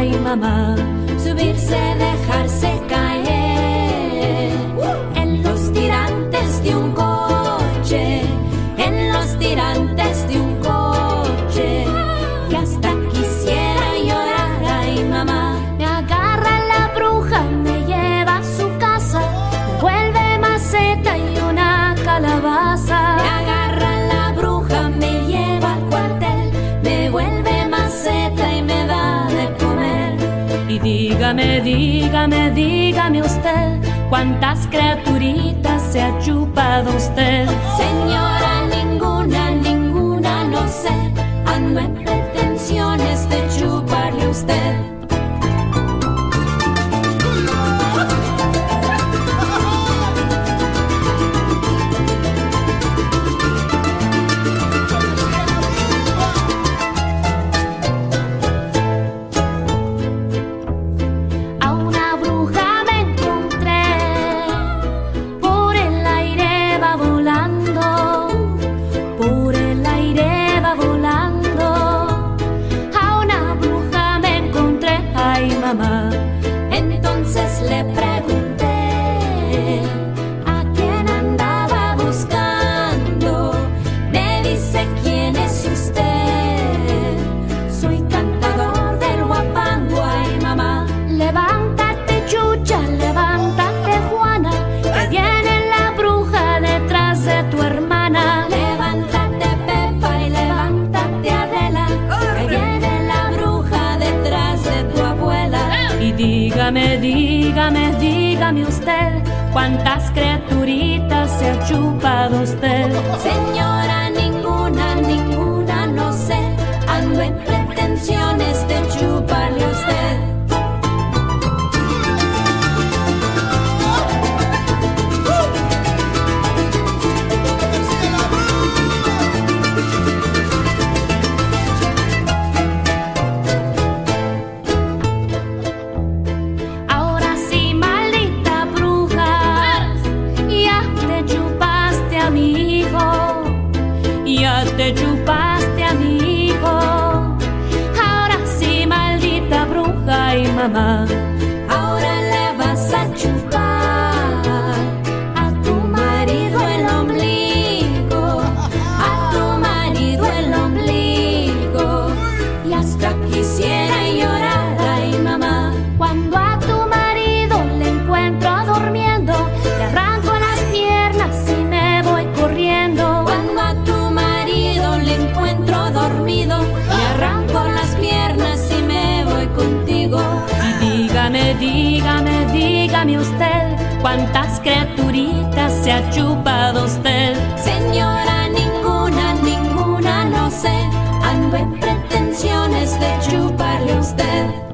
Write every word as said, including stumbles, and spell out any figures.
ay mamá, subirse, dejarse caer en los tirantes de un coche, en los tirantes de un coche, y hasta quisiera llorar, ay mamá. me agarra la bruja, me lleva a su casa, me vuelve maceta y una calabaza. Me agarra la bruja, me lleva al cuartel, me vuelve maceta y me da de comer. Y dígame, dígame, dígame usted, ¿cuántas criaturitas se ha chupado usted? Señora, ninguna, ninguna, no sé, ando en pretensiones de chuparle a usted. A una bruja me encontré, por el aire va volando, por el aire va volando. A una bruja me encontré, ay mamá. Entonces le pregunté a quién andaba buscando. Me dice, ¿quién es usted? Soy cantador del guapango, ay mamá. Levántate, Chucha, levántate, Juana, que viene la bruja detrás de tu hermana. Levántate, Pepa, y levántate, Adela, que viene la bruja detrás de tu abuela. Y dígame, dígame, dígame usted, ¿cuántas criaturitas se ha chupado usted? Señora, ninguna, ninguna, no sé, ando en pretensiones de chuparle a usted. Ahora sí, maldita bruja, ya te chupaste a mi hijo, ya te chupaste a mi hijo. Ahora sí, maldita bruja y mamá, Ahora le vas a chupar a tu marido el ombligo, a tu marido el ombligo, y hasta quisiera llorar, ay mamá. cuando a tu marido le encuentro durmiendo, le arranco las piernas y me voy corriendo. Cuando a tu marido le encuentro dormido, le arranco las piernas y me voy contigo. Y dígame, dígame, dígame usted, ¿cuántas criaturitas se ha chupado usted? Señora, ninguna, ninguna, no sé, ando en pretensiones de chuparle a usted.